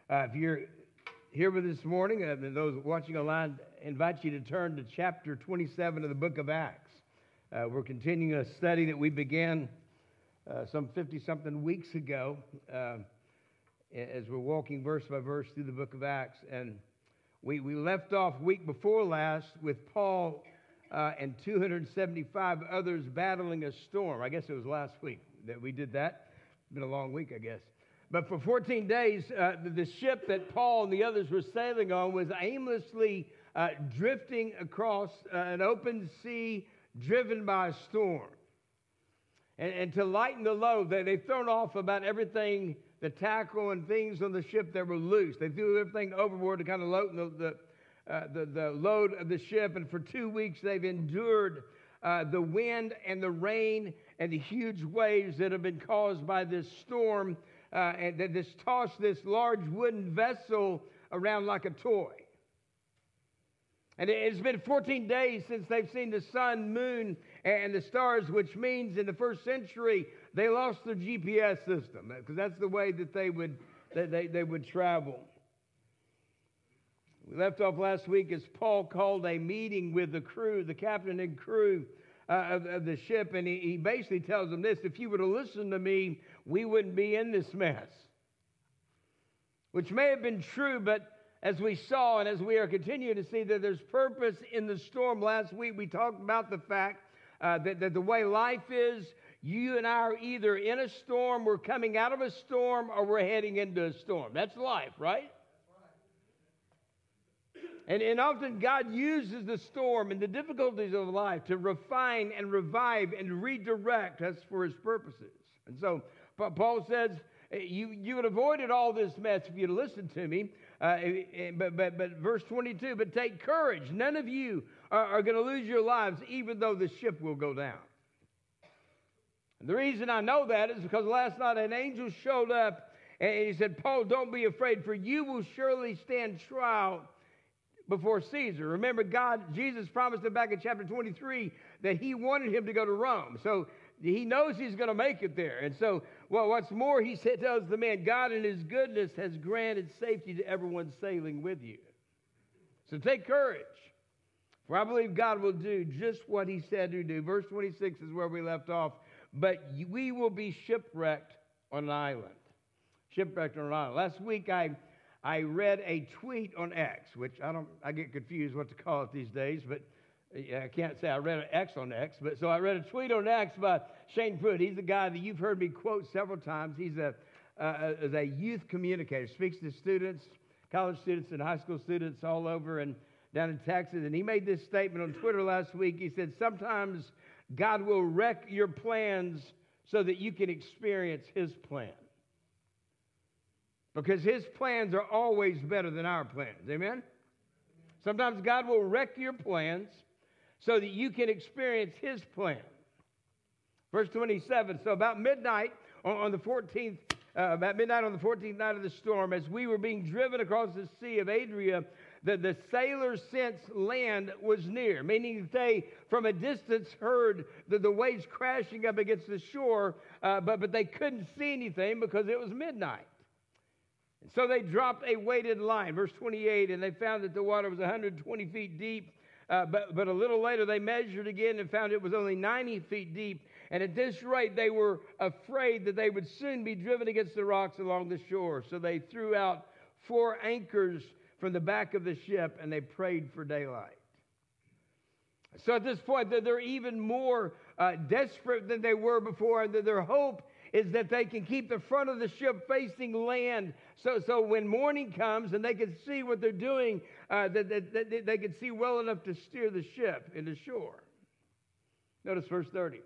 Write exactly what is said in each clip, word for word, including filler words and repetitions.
Uh, if you're here with us this morning, uh, and those watching online, I invite you to turn to chapter twenty-seven of the book of Acts. Uh, we're continuing a study that we began uh, some fifty-something weeks ago uh, as we're walking verse by verse through the book of Acts. And we, we left off week before last with Paul uh, and two hundred seventy-five others battling a storm. I guess it was last week that we did that. It's been a long week, I guess. But for fourteen days, uh, the, the ship that Paul and the others were sailing on was aimlessly uh, drifting across uh, an open sea driven by a storm. And, and to lighten the load, they, they've thrown off about everything, the tackle and things on the ship that were loose. They threw everything overboard to kind of lighten the, the, uh, the, the load of the ship. And for two weeks, they've endured uh, the wind and the rain and the huge waves that have been caused by this storm. Uh, and that this tossed this large wooden vessel around like a toy. And it's been fourteen days since they've seen the sun, moon, and the stars, which means in the first century they lost their G P S system because that's the way that they would that they, they would travel. We left off last week as Paul called a meeting with the crew, the captain and crew uh, of, of the ship, and he, he basically tells them this: if you were to listen to me, we wouldn't be in this mess. Which may have been true, but as we saw and as we are continuing to see that there's purpose in the storm. Last week we talked about the fact uh, that, that the way life is, you and I are either in a storm, we're coming out of a storm, or we're heading into a storm. That's life, right? And, and often God uses the storm and the difficulties of life to refine and revive and redirect us for his purposes. And so Paul says, you, you would have avoided all this mess if you'd listened to me. Uh, but, but, but verse twenty-two, but take courage. None of you are, are going to lose your lives, even though the ship will go down. And the reason I know that is because last night an angel showed up and he said, Paul, don't be afraid, for you will surely stand trial before Caesar. Remember, God, Jesus promised him back in chapter twenty-three that he wanted him to go to Rome. So he knows he's going to make it there. And so, well, what's more, he said, tells the man, God in his goodness has granted safety to everyone sailing with you. So take courage, for I believe God will do just what he said to do. Verse twenty-six is where we left off. But we will be shipwrecked on an island. Shipwrecked on an island. Last week I I read a tweet on X, which I don't I get confused what to call it these days, but I can't say I read an X on X, but so I read a tweet on X by Shane Pruitt. He's the guy that you've heard me quote several times. He's a, uh, a, a youth communicator, speaks to students, college students and high school students all over and down in Texas. And he made this statement on Twitter last week. He said, sometimes God will wreck your plans so that you can experience his plan. Because his plans are always better than our plans. Amen? Sometimes God will wreck your plans so that you can experience his plan. Verse twenty-seven, so about midnight on, on the fourteenth, uh, about midnight on the fourteenth night of the storm, as we were being driven across the Sea of Adria, the, the sailors sensed land was near, meaning they, from a distance, heard the, the waves crashing up against the shore, uh, but, but they couldn't see anything because it was midnight. And so they dropped a weighted line, verse twenty-eight, and they found that the water was one hundred twenty feet deep. Uh, but, but a little later they measured again and found it was only ninety feet deep. And at this rate they were afraid that they would soon be driven against the rocks along the shore. So they threw out four anchors from the back of the ship and they prayed for daylight. So at this point they're even more uh, desperate than they were before, and their hope is that they can keep the front of the ship facing land, so so when morning comes and they can see what they're doing, uh, that, that, that they can see well enough to steer the ship into shore. Notice verse thirty.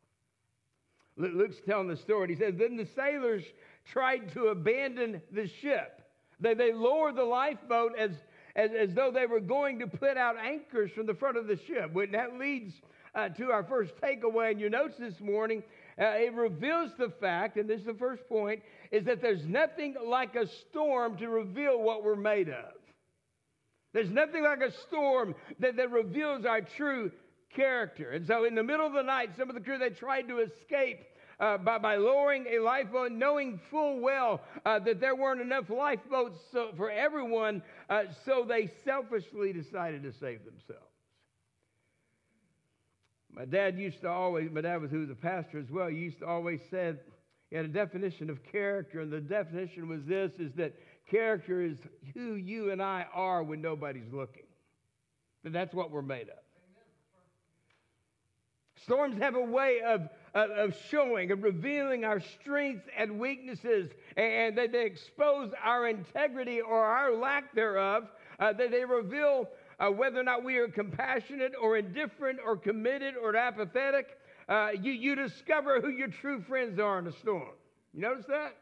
Luke's telling the story. He says, then the sailors tried to abandon the ship. They, they lowered the lifeboat as, as, as though they were going to put out anchors from the front of the ship. And that leads uh, to our first takeaway in your notes this morning. Uh, it reveals the fact, and this is the first point, is that there's nothing like a storm to reveal what we're made of. There's nothing like a storm that, that reveals our true character. And so in the middle of the night, some of the crew, they tried to escape uh, by, by lowering a lifeboat, knowing full well uh, that there weren't enough lifeboats so, for everyone, uh, so they selfishly decided to save themselves. My dad used to always, my dad was who was a pastor as well, he used to always say, he had a definition of character, and the definition was this, is that character is who you and I are when nobody's looking. And that's what we're made of. Storms have a way of, of, of showing, of revealing our strengths and weaknesses, and that they expose our integrity or our lack thereof, uh, that they reveal uh, whether or not we are compassionate or indifferent or committed or apathetic. Uh, you, you discover who your true friends are in a storm. You notice that?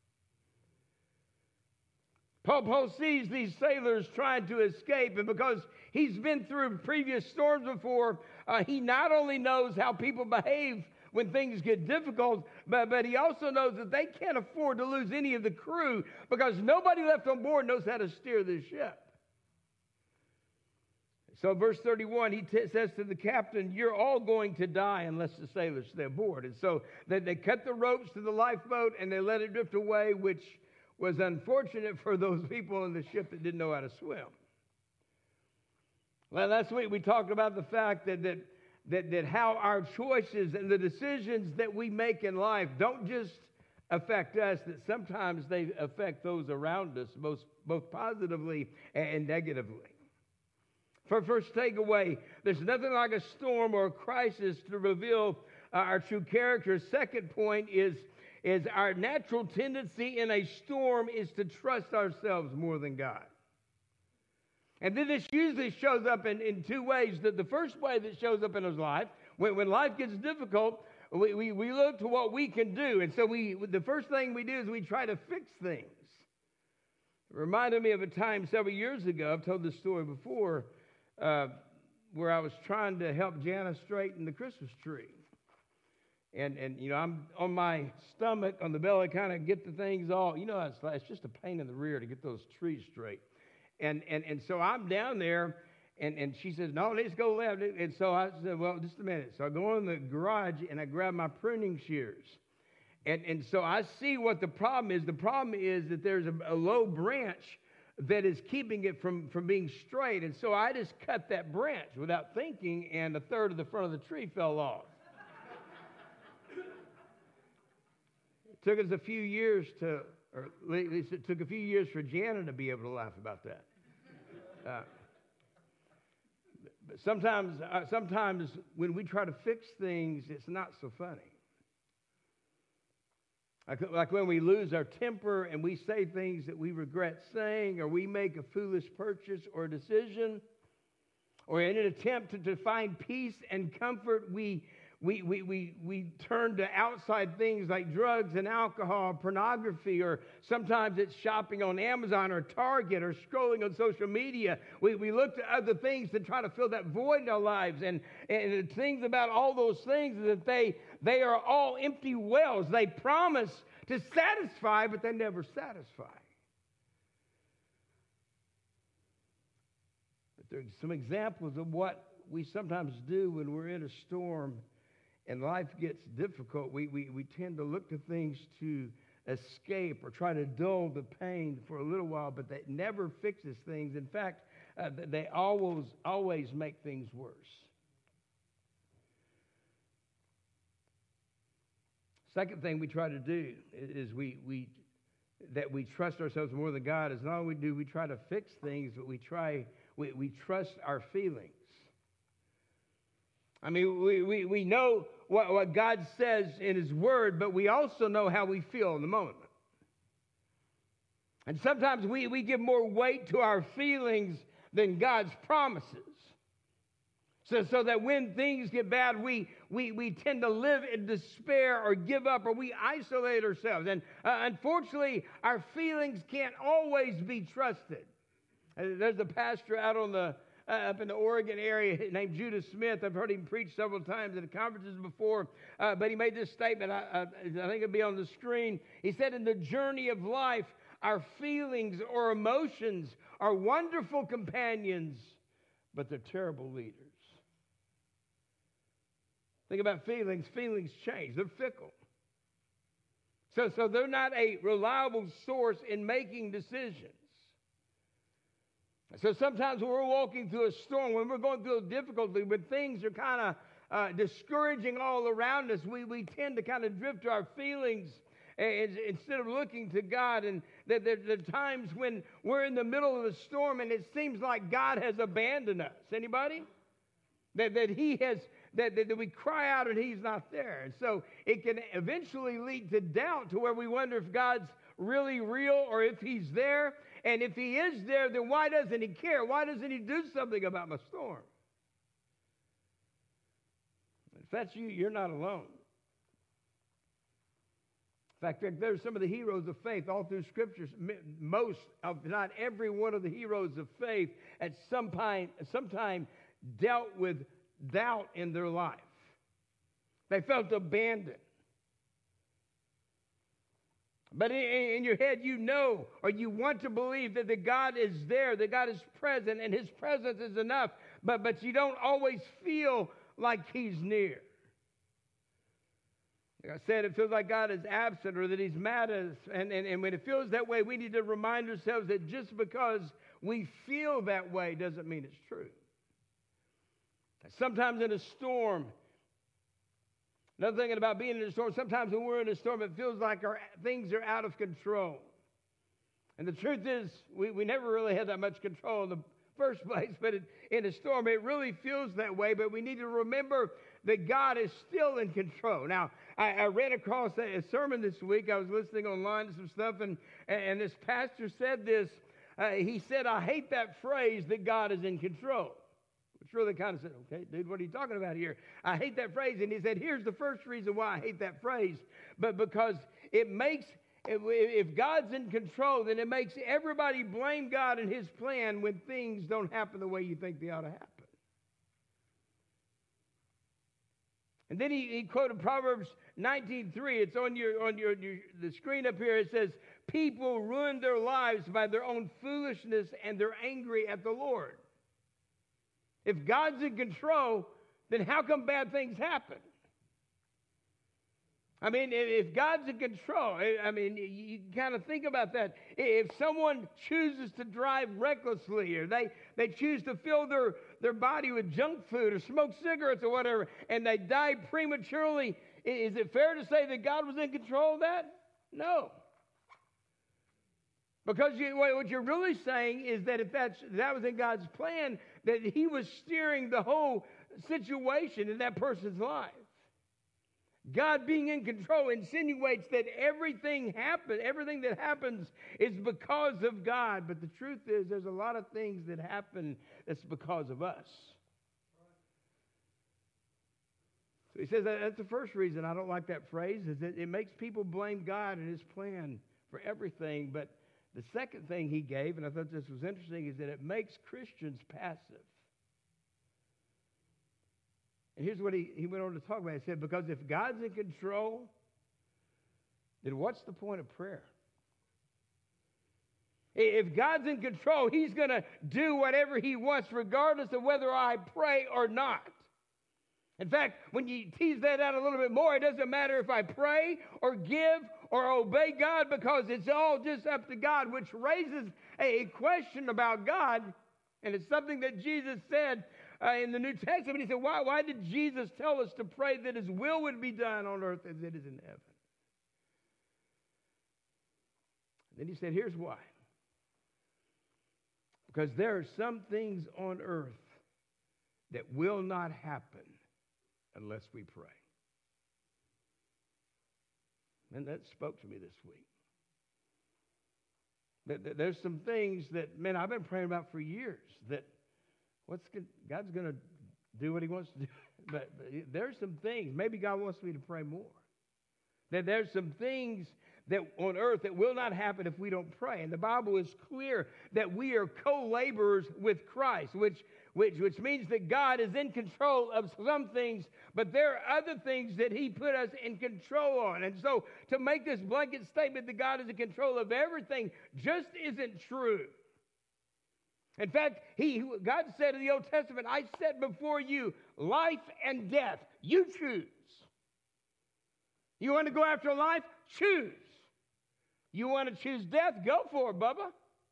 Paul, Paul sees these sailors trying to escape, and because he's been through previous storms before, uh, he not only knows how people behave when things get difficult, but, but he also knows that they can't afford to lose any of the crew because nobody left on board knows how to steer this ship. So verse thirty-one, he t- says to the captain, you're all going to die unless the sailors stay aboard. And so they, they cut the ropes to the lifeboat and they let it drift away, which was unfortunate for those people in the ship that didn't know how to swim. Well, last week we talked about the fact that, that, that, that how our choices and the decisions that we make in life don't just affect us, that sometimes they affect those around us, both, both positively and negatively. For first takeaway, there's nothing like a storm or a crisis to reveal uh, our true character. Second point is, is our natural tendency in a storm is to trust ourselves more than God. And then this usually shows up in, in two ways. The, the first way that shows up in his life, when, when life gets difficult, we, we, we look to what we can do. And so we the first thing we do is we try to fix things. It reminded me of a time several years ago, I've told this story before, uh, where I was trying to help Jana straighten the Christmas tree. And, and you know, I'm on my stomach, on the belly, kind of get the things all, you know, it's, it's just a pain in the rear to get those trees straight. And and and so I'm down there, and, and she says, no, let's go left. And so I said, well, just a minute. So I go in the garage, and I grab my pruning shears. And, and so I see what the problem is. The problem is that there's a, a low branch that is keeping it from, from being straight. And so I just cut that branch without thinking, and a third of the front of the tree fell off. It took us a few years to, or at least it took a few years for Jana to be able to laugh about that. Uh, but sometimes, uh, sometimes when we try to fix things, it's not so funny. Like, like when we lose our temper and we say things that we regret saying, or we make a foolish purchase or decision, or in an attempt to, to find peace and comfort, we We, we, we, we turn to outside things like drugs and alcohol, pornography, or sometimes it's shopping on Amazon or Target or scrolling on social media. We, we look to other things to try to fill that void in our lives. And, and the things about all those things is that they, they are all empty wells. They promise to satisfy, but they never satisfy. But there's some examples of what we sometimes do when we're in a storm and life gets difficult. We, we, we tend to look to things to escape or try to dull the pain for a little while, but that never fixes things. In fact, uh, they always, always make things worse. Second thing we try to do is we, we that we trust ourselves more than God is not only do we try to fix things, but we try we, we trust our feelings. I mean, we, we, we know what, what God says in His Word, but we also know how we feel in the moment. And sometimes we, we give more weight to our feelings than God's promises. So, so that when things get bad, we, we, we tend to live in despair or give up, or we isolate ourselves. And uh, unfortunately, our feelings can't always be trusted. Uh, there's a pastor out on the Uh, up in the Oregon area named Judah Smith. I've heard him preach several times at conferences before, uh, but he made this statement. I, I, I think it'll be on the screen. He said, in the journey of life, our feelings or emotions are wonderful companions, but they're terrible leaders. Think about feelings. Feelings change. They're fickle. So, so they're not a reliable source in making decisions. So sometimes when we're walking through a storm, when we're going through a difficulty, when things are kind of uh, discouraging all around us, we, we tend to kind of drift to our feelings and, instead of looking to God. And there, there, there are times when we're in the middle of a storm and it seems like God has abandoned us. Anybody? That, that he has, that, that we cry out and he's not there. And so it can eventually lead to doubt, to where we wonder if God's really real or if he's there. And if he is there, then why doesn't he care? Why doesn't he do something about my storm? If that's you, you're not alone. In fact, there's some of the heroes of faith all through Scriptures. Most, if not every one of the heroes of faith at some time, sometime dealt with doubt in their life. They felt abandoned. But in, in your head, you know, or you want to believe that the God is there, that God is present, and his presence is enough. But, but you don't always feel like he's near. Like I said, it feels like God is absent or that he's mad at us. And, and, and when it feels that way, we need to remind ourselves that just because we feel that way doesn't mean it's true. Sometimes in a storm, another thing about being in a storm, sometimes when we're in a storm, it feels like our things are out of control. And the truth is, we, we never really had that much control in the first place, but it, in a storm, it really feels that way. But we need to remember that God is still in control. Now, I, I ran across a, a sermon this week. I was listening online to some stuff, and, and this pastor said this. Uh, he said, I hate that phrase that God is in control. Which really kind of said, okay, dude, what are you talking about here? I hate that phrase. And he said, here's the first reason why I hate that phrase. But because it makes, if, if God's in control, then it makes everybody blame God and his plan when things don't happen the way you think they ought to happen. And then he, he quoted Proverbs nineteen three. It's on your on your, your the screen up here. It says, people ruin their lives by their own foolishness and they're angry at the Lord. If God's in control, then how come bad things happen? I mean, if God's in control, I mean, you kind of think about that. If someone chooses to drive recklessly, or they, they choose to fill their, their body with junk food or smoke cigarettes or whatever, and they die prematurely, is it fair to say that God was in control of that? No. Because you, what you're really saying is that if that's, that was in God's plan, that he was steering the whole situation in that person's life. God being in control insinuates that everything happen, everything that happens is because of God. But the truth is, there's a lot of things that happen that's because of us. So he says that that's the first reason I don't like that phrase, is that it makes people blame God and his plan for everything. But the second thing he gave, and I thought this was interesting, is that it makes Christians passive. And here's what he, he went on to talk about. He said, because if God's in control, then what's the point of prayer? If God's in control, he's going to do whatever he wants, regardless of whether I pray or not. In fact, when you tease that out a little bit more, it doesn't matter if I pray or give or obey God, because it's all just up to God, which raises a question about God. And it's something that Jesus said uh, in the New Testament. He said, why, why did Jesus tell us to pray that his will would be done on earth as it is in heaven? Then he said, here's why. Because there are some things on earth that will not happen unless we pray. And that spoke to me this week. That there's some things that, man, I've been praying about for years, that what's good, God's going to do what he wants to do. But, but there's some things, maybe God wants me to pray more. That there's some things that on earth that will not happen if we don't pray. And the Bible is clear that we are co-laborers with Christ, which, which, which means that God is in control of some things, but there are other things that he put us in control on. And so to make this blanket statement that God is in control of everything just isn't true. In fact, he, God said in the Old Testament, I set before you life and death. You choose. You want to go after life? choose. You want to choose death? Go for it, Bubba.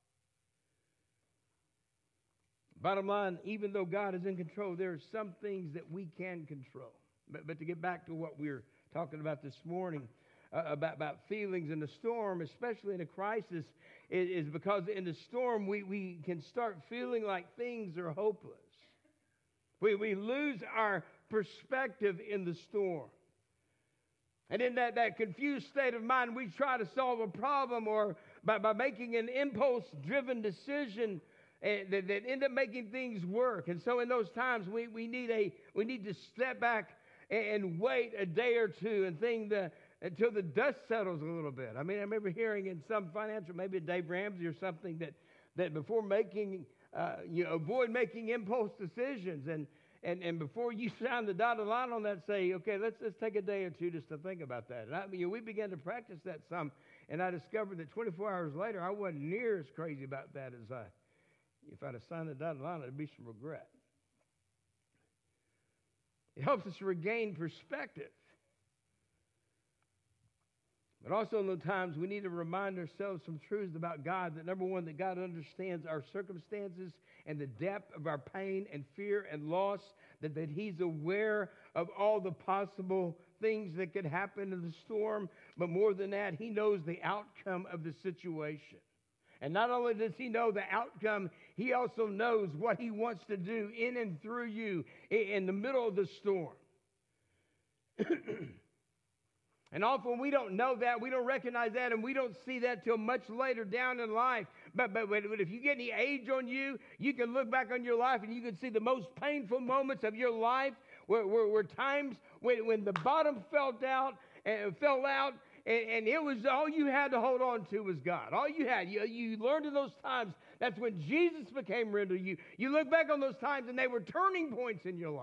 Bottom line, even though God is in control, there are some things that we can control. But, but to get back to what we were talking about this morning, uh, about, about feelings in the storm, especially in a crisis, is, is because in the storm we, we can start feeling like things are hopeless. We, we lose our perspective in the storm. And in that, that confused state of mind, we try to solve a problem or by, by making an impulse-driven decision and that, that end up making things work. And so in those times, we, we, need, a, we need to step back and, and wait a day or two and think the, until the dust settles a little bit. I mean, I remember hearing in some financial, maybe Dave Ramsey or something, that, that before making, uh, you know, avoid making impulse decisions. And And and before you sign the dotted line on that, say, okay, let's let's take a day or two just to think about that. And I, you know, we began to practice that some, and I discovered that twenty-four hours later, I wasn't near as crazy about that as I, if I'd have signed the dotted line, it'd be some regret. It helps us to regain perspective. But also in those times, we need to remind ourselves some truths about God. That number one, that God understands our circumstances and the depth of our pain and fear and loss. That, that He's aware of all the possible things that could happen in the storm. But more than that, He knows the outcome of the situation. And not only does He know the outcome, He also knows what He wants to do in and through you in the middle of the storm. And often we don't know that, we don't recognize that, and we don't see that till much later down in life. But, but, but if you get any age on you, you can look back on your life and you can see the most painful moments of your life were, were, were times when, when the bottom fell out, and fell out and, and it was all you had to hold on to was God. All you had. You, you learned in those times, that's when Jesus became real to you. You look back on those times and they were turning points in your life.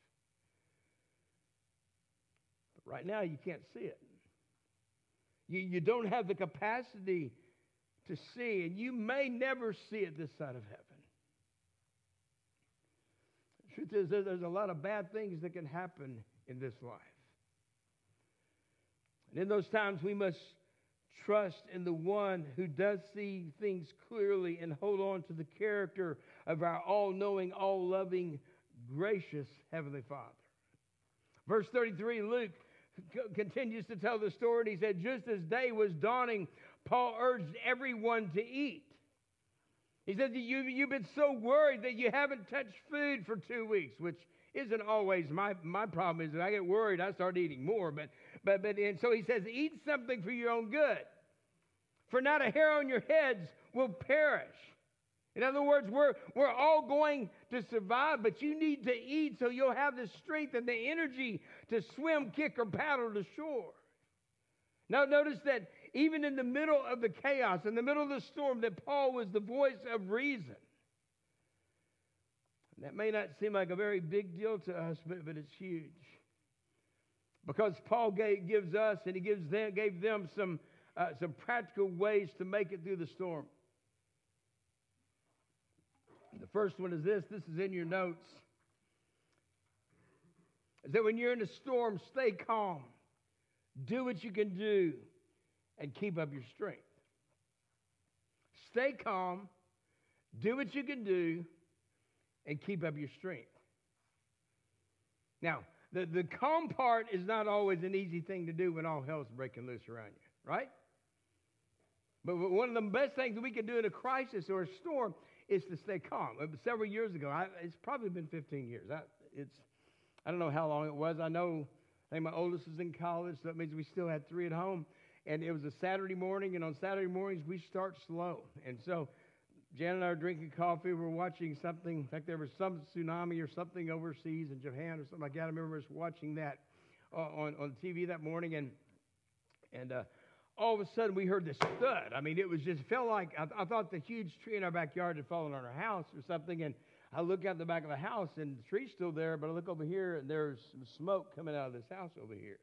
Right now, you can't see it. You, you don't have the capacity to see, and you may never see it this side of heaven. The truth is, there's a lot of bad things that can happen in this life. And in those times, we must trust in the one who does see things clearly and hold on to the character of our all-knowing, all-loving, gracious Heavenly Father. Verse thirty-three, Luke continues to tell the story, and he said, just as day was dawning, Paul urged everyone to eat. He said, you, you've been so worried that you haven't touched food for two weeks, which isn't always my, my problem. Is that I get worried, I start eating more. But, but, but and so he says, eat something for your own good. For not a hair on your heads will perish. In other words, we're, we're all going to survive, but you need to eat so you'll have the strength and the energy to swim, kick, or paddle to shore. Now notice that even in the middle of the chaos, in the middle of the storm, that Paul was the voice of reason. And that may not seem like a very big deal to us, but, but it's huge. Because Paul gave, gives us, and he gives them, gave them some, uh, some practical ways to make it through the storm. The first one is this. This is in your notes. Is that when you're in a storm, stay calm. Do what you can do and keep up your strength. Stay calm. Do what you can do and keep up your strength. Now, the, the calm part is not always an easy thing to do when all hell's breaking loose around you, right? But one of the best things that we can do in a crisis or a storm is to stay calm. Several years ago, I, it's probably been fifteen years. I, it's, I don't know how long it was. I know, I think my oldest was in college, so that means we still had three at home. And it was a Saturday morning, and on Saturday mornings, we start slow. And so Jan and I were drinking coffee. We were watching something. In fact, there was some tsunami or something overseas in Japan or something like that. I remember us watching that uh, on, on T V that morning, and and uh, all of a sudden, we heard this thud. I mean, it was just, felt like, I, I thought the huge tree in our backyard had fallen on our house or something, and I look out the back of the house, and the tree's still there, but I look over here, and there's some smoke coming out of this house over here.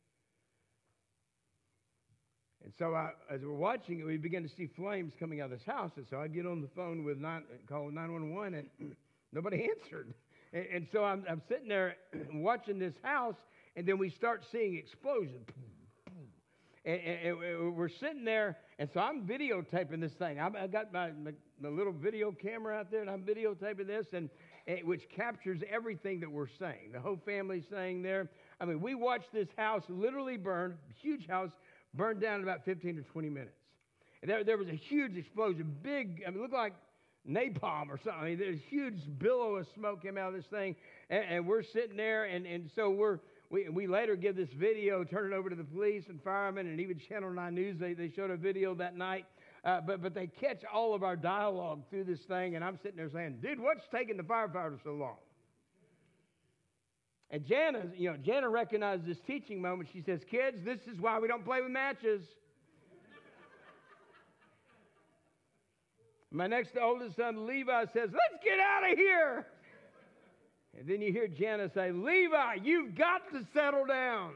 And so I, as we're watching it, we begin to see flames coming out of this house, and so I get on the phone with nine, call nine one one, and nobody answered. And, and so I'm, I'm sitting there watching this house, and then we start seeing explosions. And, and, and we're sitting there, and so I'm videotaping this thing. I'm, I got my, my, my little video camera out there, and I'm videotaping this, and, and which captures everything that we're saying. The whole family's saying there. I mean, we watched this house literally burn, huge house, burned down in about fifteen to twenty minutes. And there, there was a huge explosion, big, I mean, it looked like napalm or something. I mean, there's a huge billow of smoke came out of this thing, and, and we're sitting there, and, and so we're, we, we later give this video, turn it over to the police and firemen, and even Channel nine News, they, they showed a video that night, uh, but, but they catch all of our dialogue through this thing, and I'm sitting there saying, dude, what's taking the firefighters so long? And Jana, you know, Jana recognized this teaching moment. She says, kids, this is why we don't play with matches. My next oldest son, Levi, says, let's get out of here. And then you hear Jana say, Levi, you've got to settle down.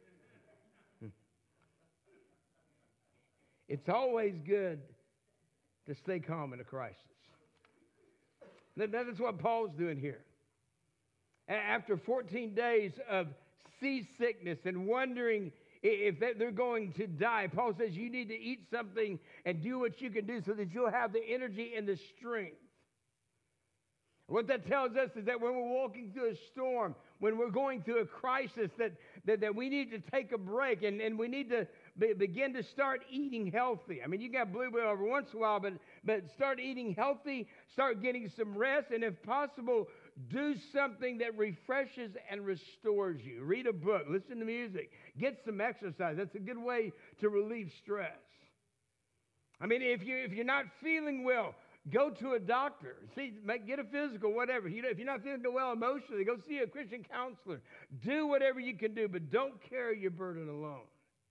It's always good to stay calm in a crisis. That is what Paul's doing here. After fourteen days of seasickness and wondering if they're going to die, Paul says you need to eat something and do what you can do so that you'll have the energy and the strength. What that tells us is that when we're walking through a storm, when we're going through a crisis, that, that, that we need to take a break and, and we need to be, begin to start eating healthy. I mean, you got blueberry every once in a while, but, but start eating healthy, start getting some rest, and if possible, do something that refreshes and restores you. Read a book, listen to music, get some exercise. That's a good way to relieve stress. I mean, if, you, if you're not feeling well, go to a doctor. See, get a physical, whatever. You know, if you're not feeling well emotionally, go see a Christian counselor. Do whatever you can do, but don't carry your burden alone.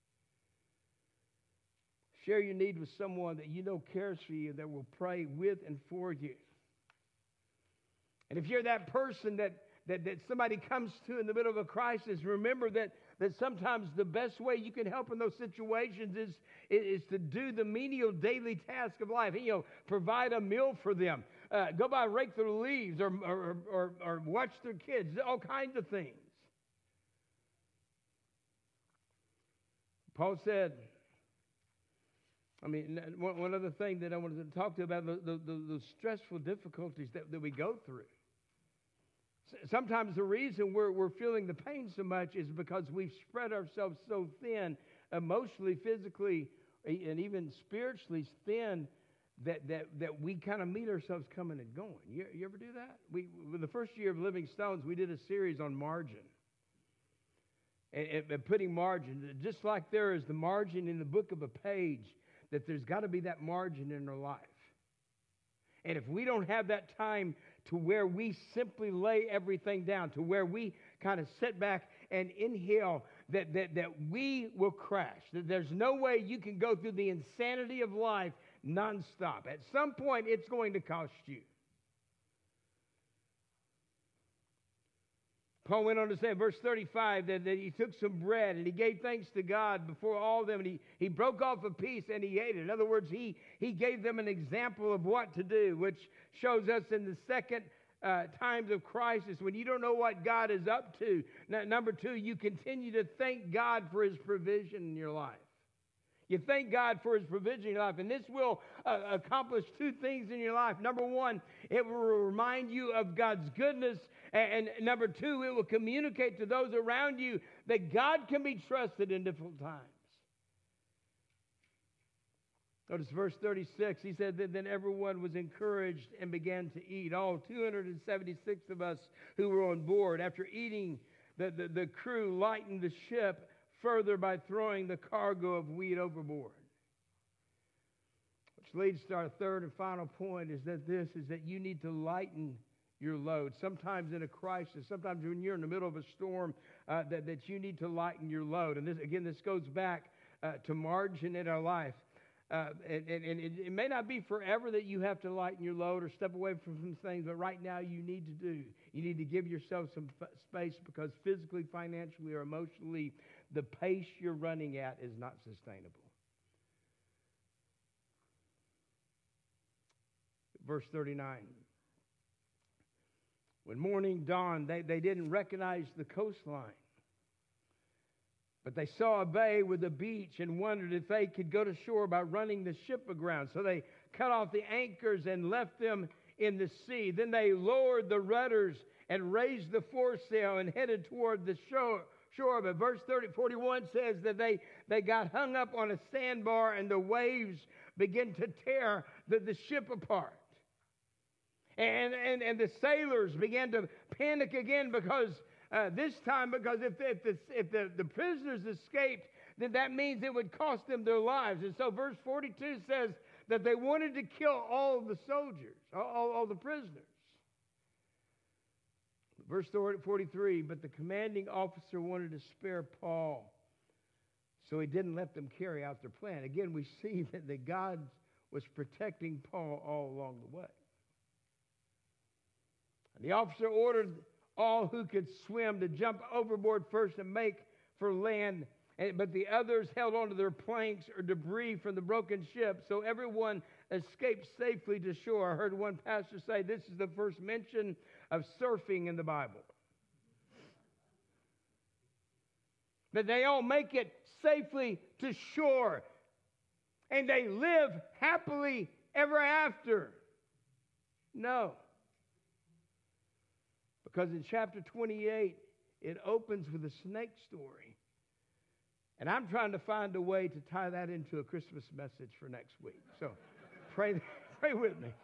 Share your need with someone that you know cares for you, that will pray with and for you. And if you're that person that, that, that somebody comes to in the middle of a crisis, remember that, that sometimes the best way you can help in those situations is, is to do the menial daily task of life. You know, provide a meal for them. Uh, go by and rake their leaves or, or, or, or watch their kids. All kinds of things. Paul said, I mean, one, one other thing that I wanted to talk to you about, the, the, the, the stressful difficulties that, that we go through. Sometimes the reason we're, we're feeling the pain so much is because we've spread ourselves so thin, emotionally, physically, and even spiritually thin, that, that, that we kind of meet ourselves coming and going. You, you ever do that? We, with the first year of Living Stones, we did a series on margin. And, and, and putting margin, just like there is the margin in the book of a page, that there's got to be that margin in our life. And if we don't have that time to where we simply lay everything down, to where we kind of sit back and inhale, that, that, that we will crash. That there's no way you can go through the insanity of life nonstop. At some point, it's going to cost you. Paul went on to say in verse thirty-five that, that he took some bread and he gave thanks to God before all of them, and he, he broke off a piece and he ate it. In other words, he, he gave them an example of what to do, which shows us in the second uh, times of crisis, when you don't know what God is up to. Now, number two, you continue to thank God for his provision in your life. You thank God for his provision in your life, and this will uh, accomplish two things in your life. Number one, it will remind you of God's goodness, and, and number two, it will communicate to those around you that God can be trusted in difficult times. Notice verse thirty-six, he said that then everyone was encouraged and began to eat. All two hundred seventy-six of us who were on board, after eating, the, the, the crew lightened the ship further by throwing the cargo of wheat overboard. Which leads to our third and final point, is that this is that you need to lighten your load. Sometimes in a crisis, sometimes when you're in the middle of a storm, uh, that, that you need to lighten your load. And this, again, this goes back uh, to margin in our life. Uh, and and, and it, it may not be forever that you have to lighten your load or step away from some things, but right now you need to do. You need to give yourself some f- space, because physically, financially, or emotionally, the pace you're running at is not sustainable. Verse thirty-nine. When morning dawned, they, they didn't recognize the coastline. But they saw a bay with a beach and wondered if they could go to shore by running the ship aground. So they cut off the anchors and left them in the sea. Then they lowered the rudders and raised the foresail and headed toward the shore. Sure, but verse thirty, forty-one says that they, they got hung up on a sandbar and the waves began to tear the, the ship apart. And, and, and the sailors began to panic again because uh, this time, because if, if, the, if the, the prisoners escaped, then that means it would cost them their lives. And so verse forty-two says that they wanted to kill all of the soldiers, all, all the prisoners. Verse forty-three, but the commanding officer wanted to spare Paul, so he didn't let them carry out their plan. Again, we see that, that God was protecting Paul all along the way. And the officer ordered all who could swim to jump overboard first and make for land, and, but the others held onto their planks or debris from the broken ship, so everyone escaped safely to shore. I heard one pastor say this is the first mention of surfing in the Bible. That they all make it safely to shore. And they live happily ever after. No. Because in chapter twenty-eight, it opens with a snake story. And I'm trying to find a way to tie that into a Christmas message for next week. So pray, pray with me.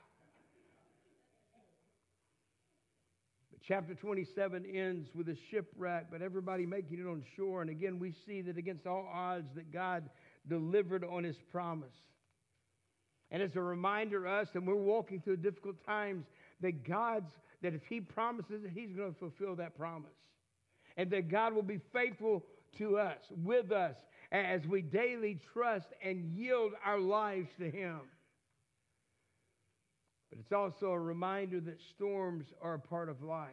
Chapter twenty-seven ends with a shipwreck, but everybody making it on shore. And again, we see that against all odds that God delivered on His promise. And it's a reminder to us that we're walking through difficult times that God's, that if He promises it, He's going to fulfill that promise. And that God will be faithful to us, with us, as we daily trust and yield our lives to Him. But it's also a reminder that storms are a part of life.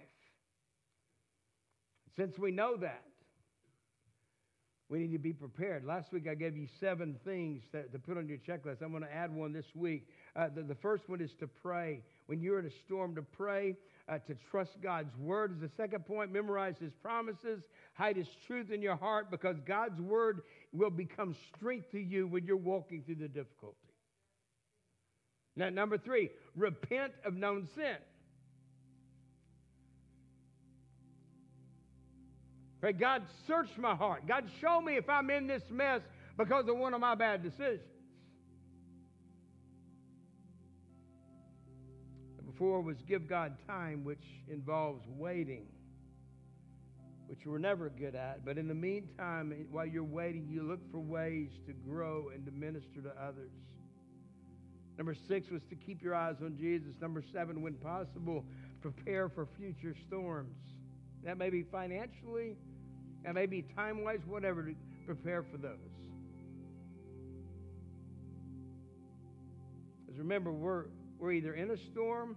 Since we know that, we need to be prepared. Last week I gave you seven things that, to put on your checklist. I'm going to add one this week. Uh, the, the first one is to pray. When you're in a storm, to pray, uh, to trust God's word. Is the second point, memorize His promises, hide His truth in your heart, because God's word will become strength to you when you're walking through the difficulty. Now, number three, repent of known sin. Pray, God, search my heart. God, show me if I'm in this mess because of one of my bad decisions. Before was give God time, which involves waiting, which we're never good at. But in the meantime, while you're waiting, you look for ways to grow and to minister to others. Number six was to keep your eyes on Jesus. Number seven, when possible, prepare for future storms. That may be financially, that may be time-wise, whatever, to prepare for those. Because remember, we're, we're either in a storm,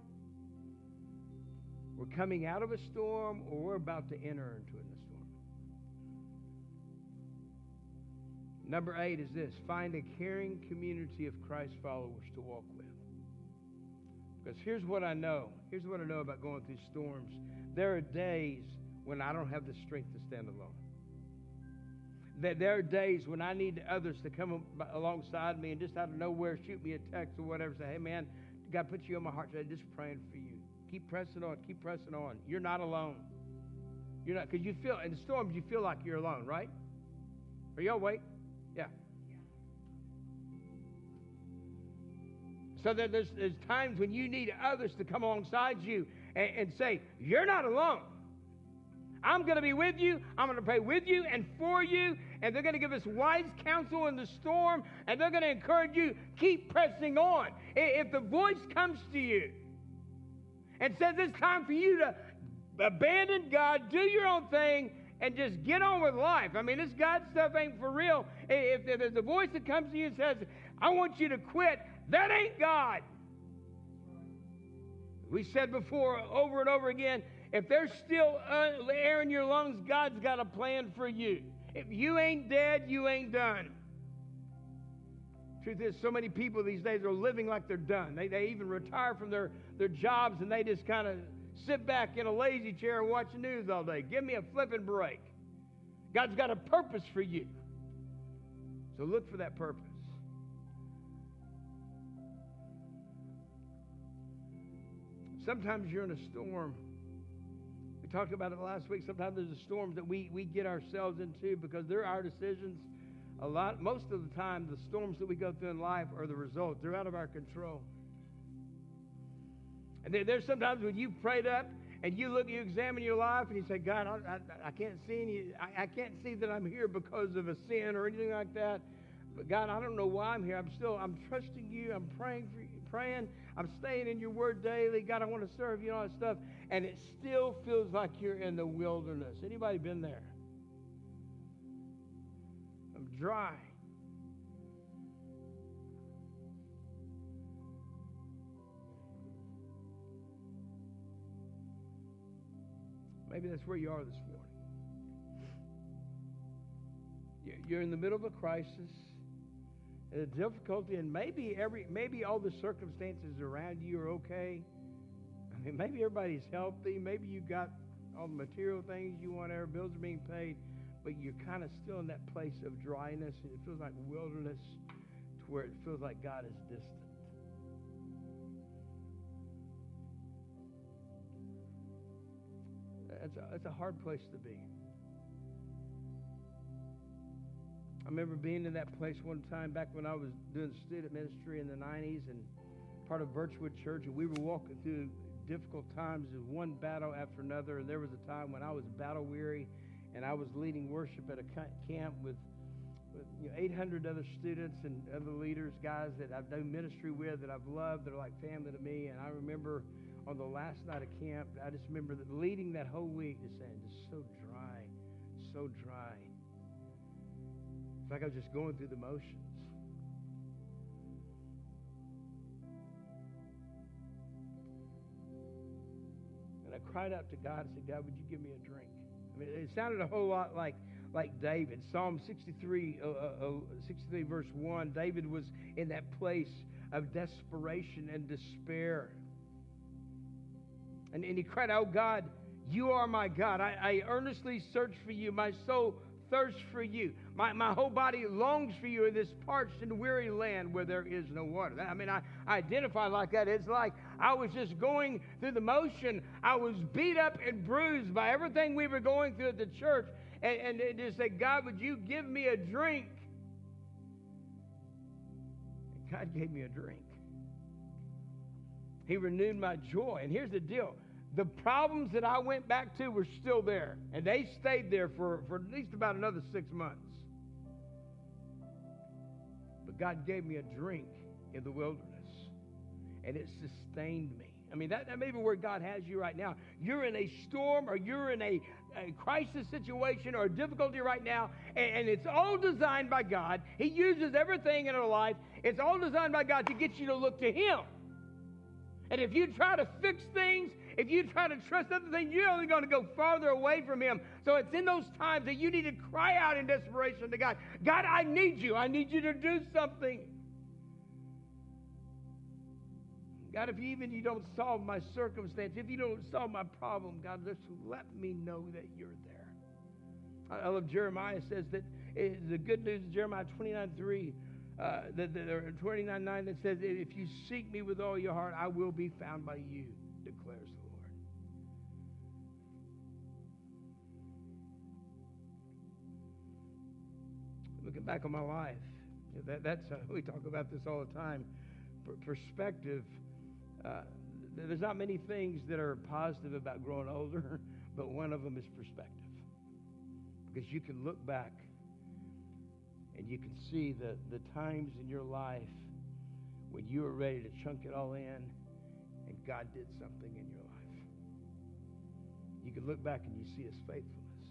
we're coming out of a storm, or we're about to enter into a storm. Number eight is this: find a caring community of Christ followers to walk with. Because here's what I know. Here's what I know about going through storms. There are days when I don't have the strength to stand alone. That there are days when I need others to come alongside me and just out of nowhere shoot me a text or whatever. Say, hey man, God put you on my heart today, just praying for you. Keep pressing on, keep pressing on. You're not alone. You're not, because you feel, in the storms, you feel like you're alone, right? Are you awake? Yeah. So that there's, there's times when you need others to come alongside you and, and say, you're not alone. I'm going to be with you. I'm going to pray with you and for you. And they're going to give us wise counsel in the storm. And they're going to encourage you, keep pressing on. If the voice comes to you and says it's time for you to abandon God, do your own thing, and just get on with life. I mean, this God stuff ain't for real. If there's a voice that comes to you and says, I want you to quit, that ain't God. We said before, over and over again, if there's still air in your lungs, God's got a plan for you. If you ain't dead, you ain't done. Truth is, so many people these days are living like they're done. They, they even retire from their, their jobs and they just kind of sit back in a lazy chair and watch the news all day. Give me a flipping break. God's got a purpose for you. So look for that purpose. Sometimes you're in a storm. We talked about it last week. Sometimes there's a storms that we, we get ourselves into because they're our decisions. A lot, most of the time, the storms that we go through in life are the result. They're out of our control. And there, there's sometimes when you prayed up and you look, you examine your life, and you say, God, I, I, I can't see any. I, I can't see that I'm here because of a sin or anything like that. But God, I don't know why I'm here. I'm still, I'm trusting you. I'm praying for you, praying. I'm staying in your word daily. God, I want to serve you and all that stuff. And it still feels like you're in the wilderness. Anybody been there? I'm dry. Maybe that's where you are this morning. You're in the middle of a crisis, and a difficulty, and maybe every maybe all the circumstances around you are okay. I mean, maybe everybody's healthy. Maybe you got all the material things you want. Our bills are being paid, but you're kind of still in that place of dryness, and it feels like wilderness, to where it feels like God is distant. That's a, that's a hard place to be. I remember being in that place one time back when I was doing student ministry in the nineties and part of Birchwood Church, and we were walking through difficult times of one battle after another, and there was a time when I was battle weary, and I was leading worship at a camp with, with you know, eight hundred other students and other leaders, guys that I've done ministry with, that I've loved, that are like family to me. And I remember on the last night of camp, I just remember that leading that whole week, just saying, just so dry, so dry. It's like I was just going through the motions. And I cried out to God and said, God, would you give me a drink? I mean, it sounded a whole lot like, like David. Psalm sixty-three, uh, uh, sixty-three, verse one, David was in that place of desperation and despair. And, and he cried out, God, you are my God. I, I earnestly search for you. My soul thirsts for you. My, my whole body longs for you in this parched and weary land where there is no water. I mean, I, I identify like that. It's like I was just going through the motion. I was beat up and bruised by everything we were going through at the church. And, and it just said, God, would you give me a drink? And God gave me a drink. He renewed my joy. And here's the deal. The problems that I went back to were still there. And they stayed there for, for at least about another six months. But God gave me a drink in the wilderness. And it sustained me. I mean, that, that may be where God has you right now. You're in a storm, or you're in a, a crisis situation or a difficulty right now. And, and it's all designed by God. He uses everything in our life. It's all designed by God to get you to look to Him. And if you try to fix things, if you try to trust other things, you're only going to go farther away from Him. So it's in those times that you need to cry out in desperation to God. God, I need you. I need you to do something. God, if you, even you don't solve my circumstance, if you don't solve my problem, God, just let me know that you're there. I, I love Jeremiah says that it, the good news of Jeremiah twenty-nine three. Uh, the, the, or twenty-nine nine that says, if you seek me with all your heart, I will be found by you, declares the Lord. Looking back on my life, that, that's uh, we talk about this all the time. Per- perspective. Uh, there's not many things that are positive about growing older, but one of them is perspective. Because you can look back and you can see the, the times in your life when you were ready to chunk it all in and God did something in your life. You can look back and you see His faithfulness.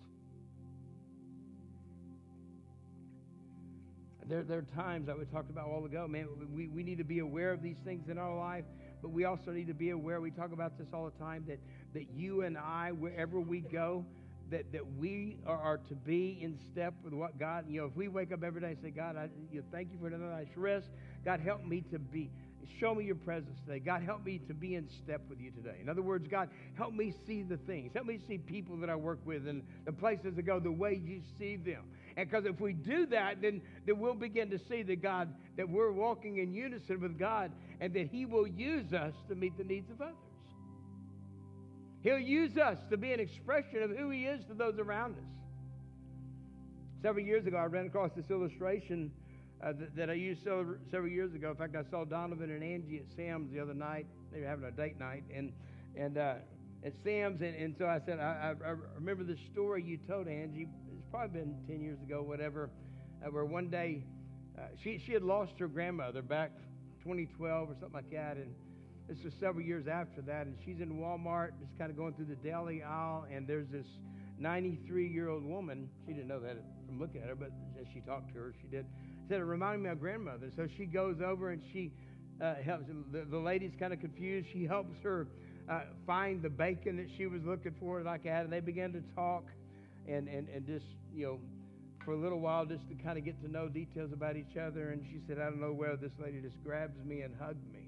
There, there are times that we talked about a while ago, man, we, we need to be aware of these things in our life, but we also need to be aware, we talk about this all the time, that, that you and I, wherever we go, That, that we are, are to be in step with what God, you know, if we wake up every day and say, God, I you know, thank you for another night's rest. God, help me to be, show me your presence today. God, help me to be in step with you today. In other words, God, help me see the things. Help me see people that I work with and the places that go the way you see them. And because if we do that, then, then we'll begin to see that God, that we're walking in unison with God and that he will use us to meet the needs of others. He'll use us to be an expression of who he is to those around us. Several years ago, I ran across this illustration Uh, that, that I used several, several years ago. In fact, I saw Donovan and Angie at Sam's the other night. They were having a date night, and and uh, at Sam's, and, and so I said, I, I, I remember the story you told Angie. It's probably been ten years ago, whatever, uh, where one day uh, she she had lost her grandmother back twenty twelve or something like that, and this was several years after that, and she's in Walmart, just kind of going through the deli aisle, and there's this ninety-three-year-old woman. She didn't know that from looking at her, but as she talked to her, she did. Said it reminded me of grandmother. So she goes over and she uh, helps. The, the lady's kind of confused. She helps her uh, find the bacon that she was looking for, like that. And they began to talk, and, and, and just you know, for a little while, just to kind of get to know details about each other. And she said, I don't know where this lady just grabs me and hugged me.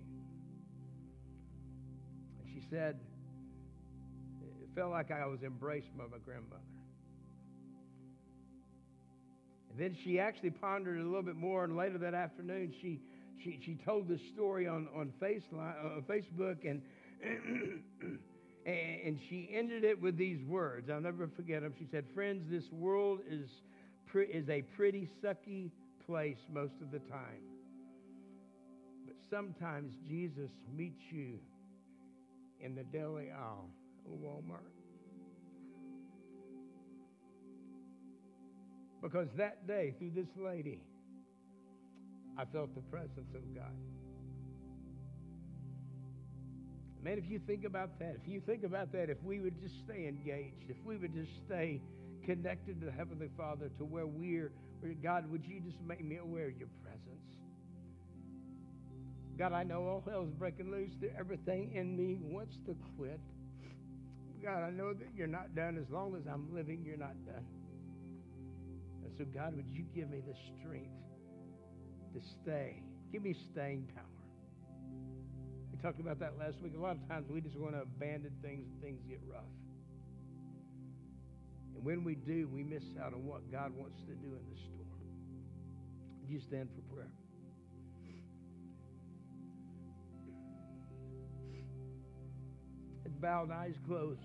And she said, it felt like I was embraced by my grandmother. Then she actually pondered it a little bit more, and later that afternoon, she she, she told this story on on Faceline, uh, Facebook, and and she ended it with these words. I'll never forget them. She said, "Friends, this world is pre- is a pretty sucky place most of the time, but sometimes Jesus meets you in the deli aisle of Walmart." Because that day, through this lady, I felt the presence of God. Man, if you think about that, if you think about that, if we would just stay engaged, if we would just stay connected to the Heavenly Father, to where we're, where God, would you just make me aware of your presence? God, I know all hell's breaking loose. Everything in me wants to quit. God, I know that you're not done. As long as I'm living, you're not done. And so, God, would you give me the strength to stay? Give me staying power. We talked about that last week. A lot of times we just want to abandon things and things get rough. And when we do, we miss out on what God wants to do in the storm. Would you stand for prayer? Heads bowed, eyes closed.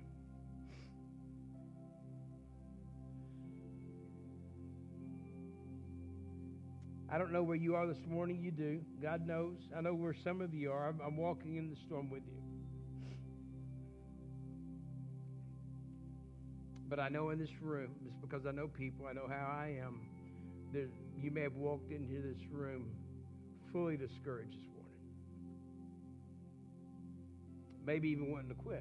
I don't know where you are this morning. You do. God knows. I know where some of you are. I'm, I'm walking in the storm with you. But I know in this room, just because I know people, I know how I am, that you may have walked into this room fully discouraged this morning. Maybe even wanting to quit.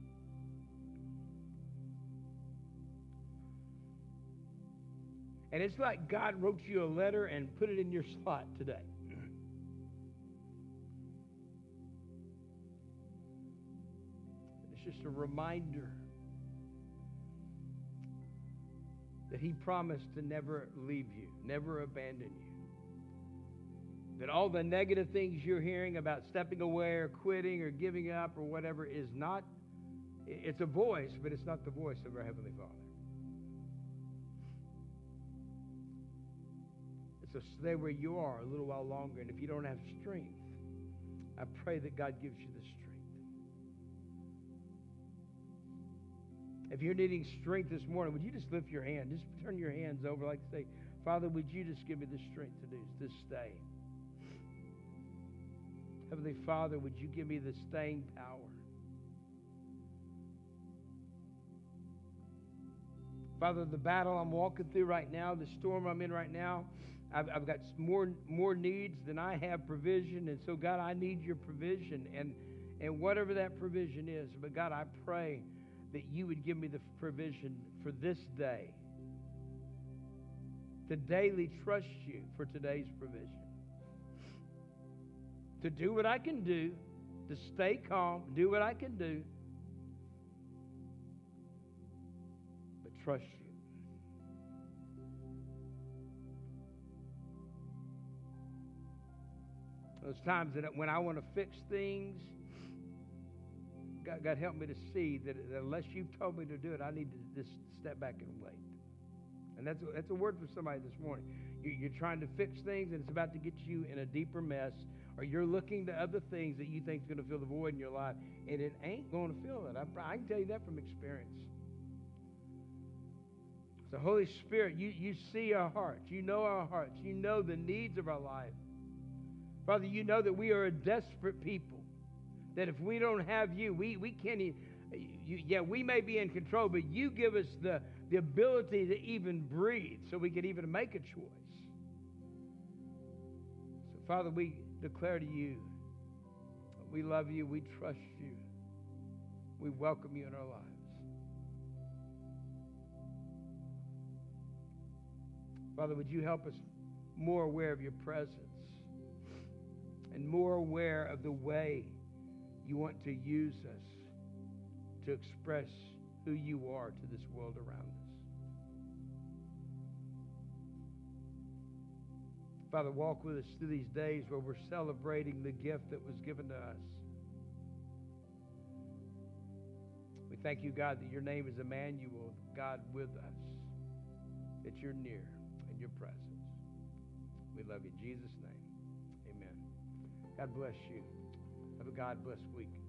And it's like God wrote you a letter and put it in your slot today. It's just a reminder that He promised to never leave you, never abandon you. That all the negative things you're hearing about stepping away or quitting or giving up or whatever is not, it's a voice, but it's not the voice of our Heavenly Father. So stay where you are a little while longer. And if you don't have strength, I pray that God gives you the strength. If you're needing strength this morning, would you just lift your hand? Just turn your hands over like say, Father, would you just give me the strength to do to stay? Heavenly Father, would you give me the staying power? Father, the battle I'm walking through right now, the storm I'm in right now, I've, I've got more more needs than I have provision. And so, God, I need your provision. And, and whatever that provision is, but God, I pray that you would give me the provision for this day. To daily trust you for today's provision. To do what I can do. To stay calm. Do what I can do. But trust you. Those times that when I want to fix things, God, God help me to see that, that unless you've told me to do it, I need to just step back and wait. And that's, that's a word for somebody this morning. You, you're trying to fix things, and it's about to get you in a deeper mess, or you're looking to other things that you think is going to fill the void in your life, and it ain't going to fill it. I, I can tell you that from experience. So Holy Spirit, you, you see our hearts. You know our hearts. You know the needs of our life. Father, you know that we are a desperate people, that if we don't have you, we, we can't even, you, yeah, we may be in control, but you give us the, the ability to even breathe so we can even make a choice. So, Father, we declare to you, we love you, we trust you, we welcome you in our lives. Father, would you help us more aware of your presence and more aware of the way you want to use us to express who you are to this world around us. Father, walk with us through these days where we're celebrating the gift that was given to us. We thank you, God, that your name is Emmanuel, God with us, that you're near in your presence. We love you in Jesus' name. Amen. God bless you. Have a God-blessed week.